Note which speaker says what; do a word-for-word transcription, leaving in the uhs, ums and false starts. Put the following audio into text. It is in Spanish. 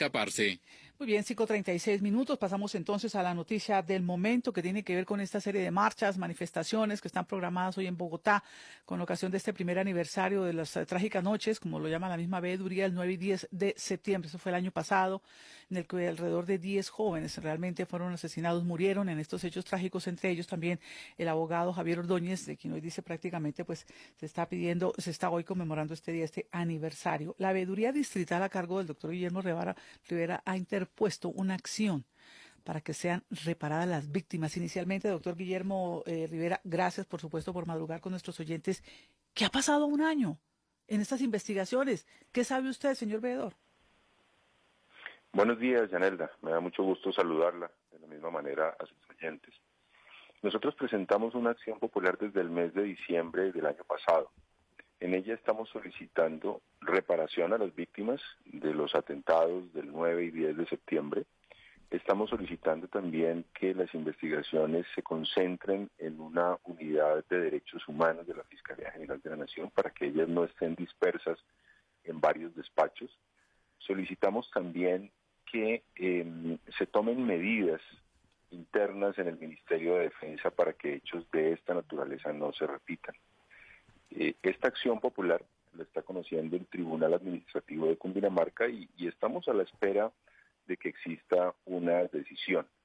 Speaker 1: taparse.
Speaker 2: Muy bien, cinco treinta y seis minutos. Pasamos entonces a la noticia del momento que tiene que ver con esta serie de marchas, manifestaciones que están programadas hoy en Bogotá con ocasión de este primer aniversario de las eh, trágicas noches, como lo llama la misma veeduría, el nueve y diez de septiembre. Eso fue el año pasado, en el que alrededor de diez jóvenes realmente fueron asesinados, murieron en estos hechos trágicos, entre ellos también el abogado Javier Ordóñez, de quien hoy dice prácticamente pues se está pidiendo, se está hoy conmemorando este día, este aniversario. La veeduría distrital a cargo del doctor Guillermo Rivera, Rivera ha interpuesto una acción para que sean reparadas las víctimas. Inicialmente, doctor Guillermo eh, Rivera, gracias por supuesto por madrugar con nuestros oyentes. ¿Qué ha pasado un año en estas investigaciones? ¿Qué sabe usted, señor veedor?
Speaker 3: Buenos días, Yanelda. Me da mucho gusto saludarla de la misma manera a sus oyentes. Nosotros presentamos una acción popular desde el mes de diciembre del año pasado. En ella estamos solicitando reparación a las víctimas de los atentados del nueve y diez de septiembre. Estamos solicitando también que las investigaciones se concentren en una unidad de derechos humanos de la Fiscalía General de la Nación para que ellas no estén dispersas en varios despachos. Solicitamos también que eh, se tomen medidas internas en el Ministerio de Defensa para que hechos de esta naturaleza no se repitan. Eh, esta acción popular la está conociendo el Tribunal Administrativo de Cundinamarca y, y estamos a la espera de que exista una decisión.